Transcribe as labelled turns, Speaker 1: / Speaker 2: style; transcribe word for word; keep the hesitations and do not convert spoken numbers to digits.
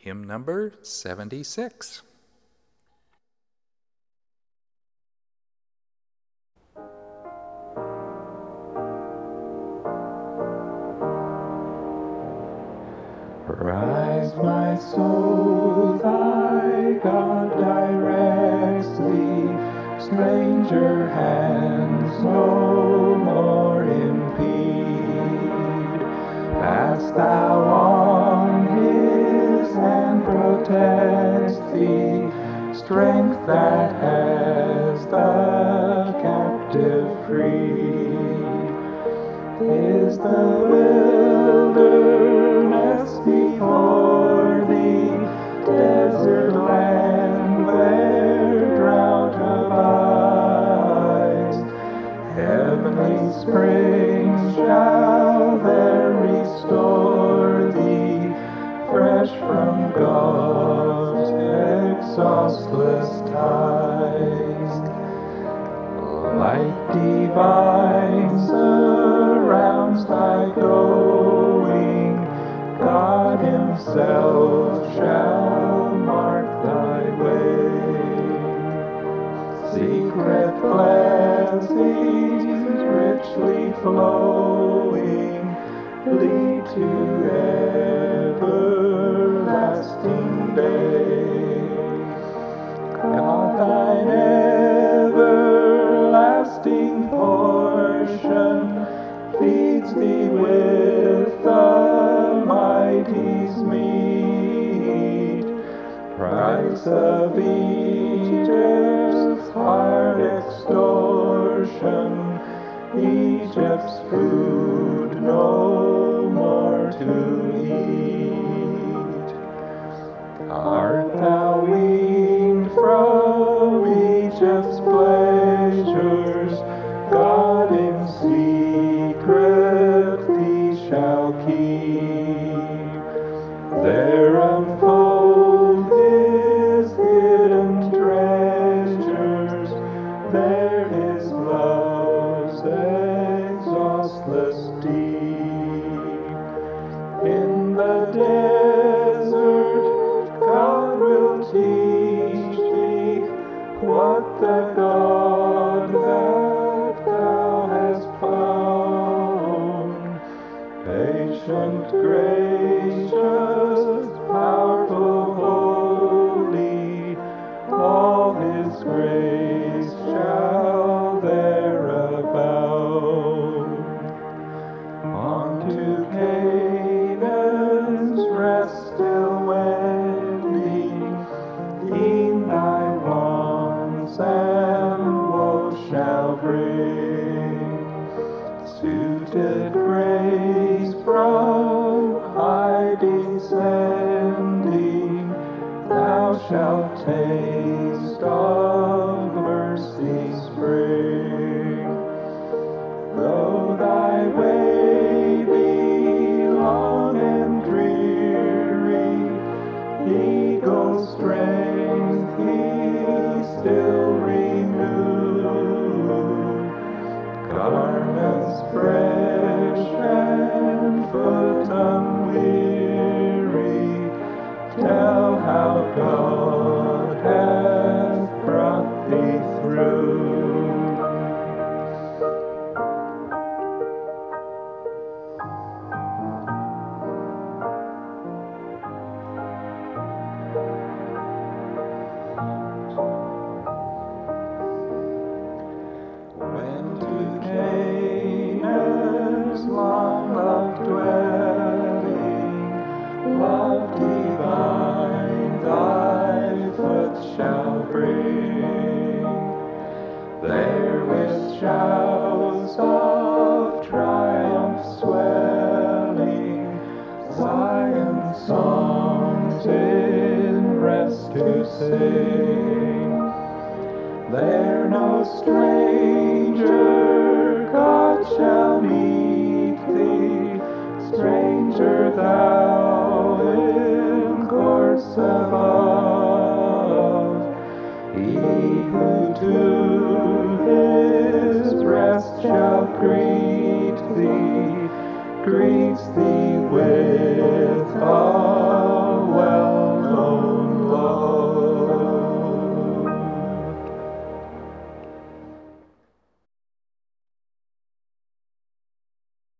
Speaker 1: Hymn number seventy-six.
Speaker 2: Rise, my soul, thy God directs thee, stranger hands no more impede. Pass thou on, his hand protects thee, strength that has the captive freed. Is the wilderness before thee, desert land where drought abides? Heavenly springs shall there restore thee, fresh from God's exhaustless tides. Light divine surrounds thy going, God himself shall mark thy way. Secret blessings richly flowing lead to everlasting day. God thine everlasting portion feeds thee with the mighty's meat. Price of Egypt's hard extortion, Egypt's food no more to eat. Art thou weaned from Egypt's pleasures? God in secret thee shall keep. There unfold his hidden treasures, there his love's exhaustless deep. In the desert God will teach thee what the God that thou hast found. Patient, gracious, powerful, holy, all his grace shall there abound. Unto Canaan's rest still wending, e'en thy wants and woes shall bring. Suited grace from high descending, thou shalt taste of mercy's spring. Though thy way be long and dreary, eagle's strength he still renewed. Garments fresh and foot unweary, tell how God hath brought thee through. When to Canaan's long-loved dwelling, love divine thy foot shall bring. There with shouts of triumph swelling, Zion's songs in rest to sing. There no stranger God shall meet thee, stranger thou in courts above. He who to his rest shall greet thee, greets thee